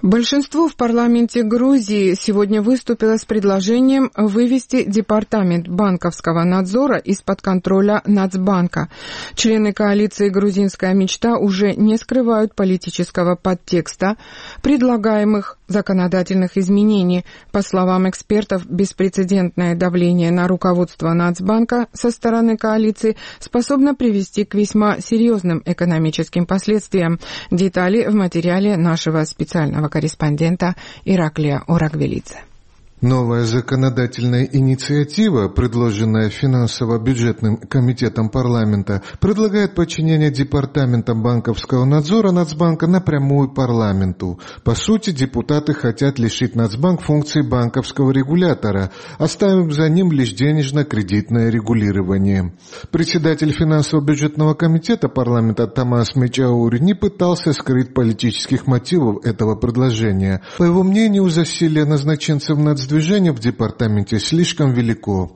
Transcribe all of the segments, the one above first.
Большинство в парламенте Грузии сегодня выступило с предложением вывести департамент банковского надзора из-под контроля Нацбанка. Члены коалиции «Грузинская мечта» уже не скрывают политического подтекста предлагаемых законодательных изменений. По словам экспертов, беспрецедентное давление на руководство Нацбанка со стороны коалиции способно привести к весьма серьезным экономическим последствиям. Детали в материале нашего специального корреспондента Ираклия Орагвелидзе. Новая законодательная инициатива, предложенная финансово-бюджетным комитетом парламента, предлагает подчинение департамента банковского надзора Нацбанка напрямую парламенту. По сути, депутаты хотят лишить Нацбанк функций банковского регулятора, оставив за ним лишь денежно-кредитное регулирование. Председатель финансово-бюджетного комитета парламента Томас Мечаури не пытался скрыть политических мотивов этого предложения. По его мнению, засилие назначенцев Нацдвижения в департаменте слишком велико.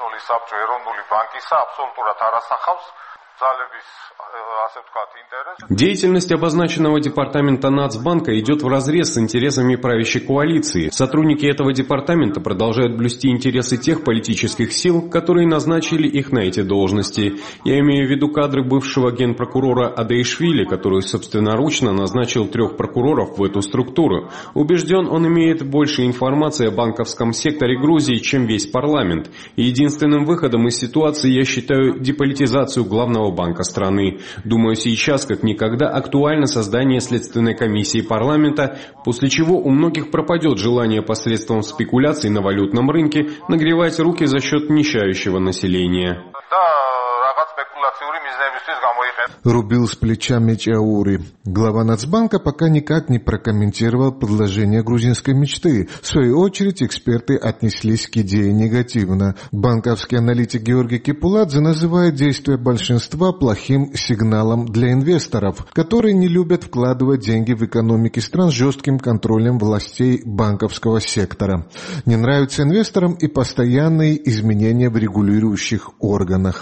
Деятельность обозначенного департамента Нацбанка идет вразрез с интересами правящей коалиции. Сотрудники этого департамента продолжают блюсти интересы тех политических сил, которые назначили их на эти должности. Я имею в виду кадры бывшего генпрокурора Адаишвили, который собственноручно назначил 3 прокуроров в эту структуру. Убежден, он имеет больше информации о банковском секторе Грузии, чем весь парламент. И единственным выходом из ситуации я считаю деполитизацию главного банка страны. Думаю, сейчас как никогда актуально создание следственной комиссии парламента, после чего у многих пропадет желание посредством спекуляций на валютном рынке нагревать руки за счет нищающего населения. Рубил с плеча Мечаури. Глава Нацбанка пока никак не прокомментировал предложение грузинской мечты. В свою очередь, эксперты отнеслись к идее негативно. Банковский аналитик Георгий Кепуладзе называет действия большинства плохим сигналом для инвесторов, которые не любят вкладывать деньги в экономики стран с жестким контролем властей банковского сектора. Не нравятся инвесторам и постоянные изменения в регулирующих органах.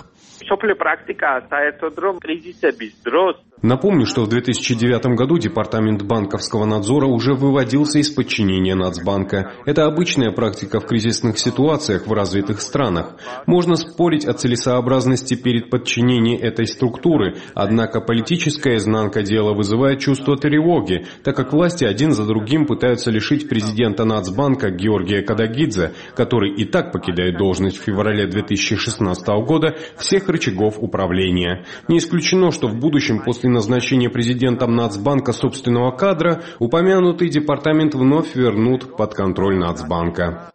Напомню, что в 2009 году Департамент банковского надзора уже выводился из подчинения Нацбанка. Это обычная практика в кризисных ситуациях в развитых странах. Можно спорить о целесообразности перед подчинением этой структуры, однако политическая изнанка дела вызывает чувство тревоги, так как власти один за другим пытаются лишить президента Нацбанка Георгия Кадагидзе, который и так покидает должность в феврале 2016 года, всех рычагов управления. Не исключено, что в будущем после назначения президентом Нацбанка собственного кадра упомянутый департамент вновь вернут под контроль Нацбанка.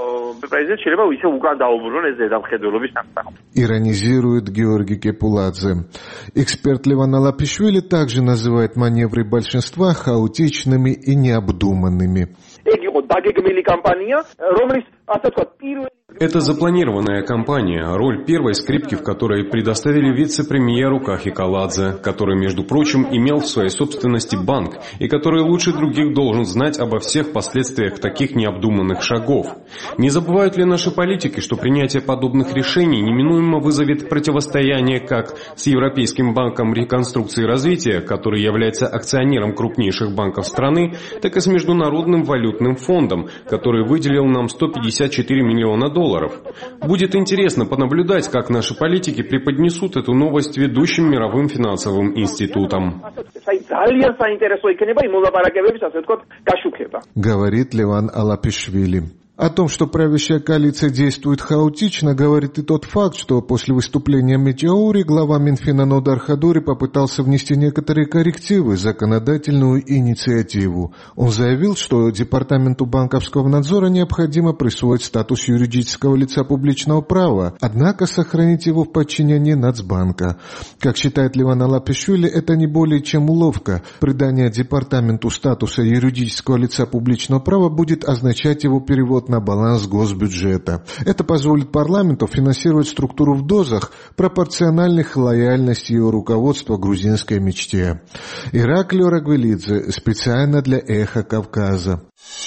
Иронизирует Георгий Кепуладзе. Эксперт Леван Алапишвили также называет маневры большинства хаотичными и необдуманными. Это запланированная кампания, роль первой скрипки в которой предоставили вице-премьеру Кахи Каладзе, который, между прочим, имел в своей собственности банк и который лучше других должен знать обо всех последствиях таких необдуманных шагов. Не забывают ли наши политики, что принятие подобных решений неминуемо вызовет противостояние как с Европейским банком реконструкции и развития, который является акционером крупнейших банков страны, так и с Международным валютным фондом, который выделил нам $154 миллиона. Будет интересно понаблюдать, как наши политики преподнесут эту новость ведущим мировым финансовым институтам. Говорит Леван Алапишвили. О том, что правящая коалиция действует хаотично, говорит и тот факт, что после выступления Мечаури глава Минфина Нодар Хадури попытался внести некоторые коррективы в законодательную инициативу. Он заявил, что Департаменту банковского надзора необходимо присвоить статус юридического лица публичного права, однако сохранить его в подчинении Нацбанка. Как считает Леван Алапишвили, это не более чем уловка. Придание департаменту статуса юридического лица публичного права будет означать его перевод на баланс госбюджета. Это позволит парламенту финансировать структуру в дозах, пропорциональных лояльности его руководства грузинской мечте. Ираклий Орагвелидзе специально для «Эхо Кавказа».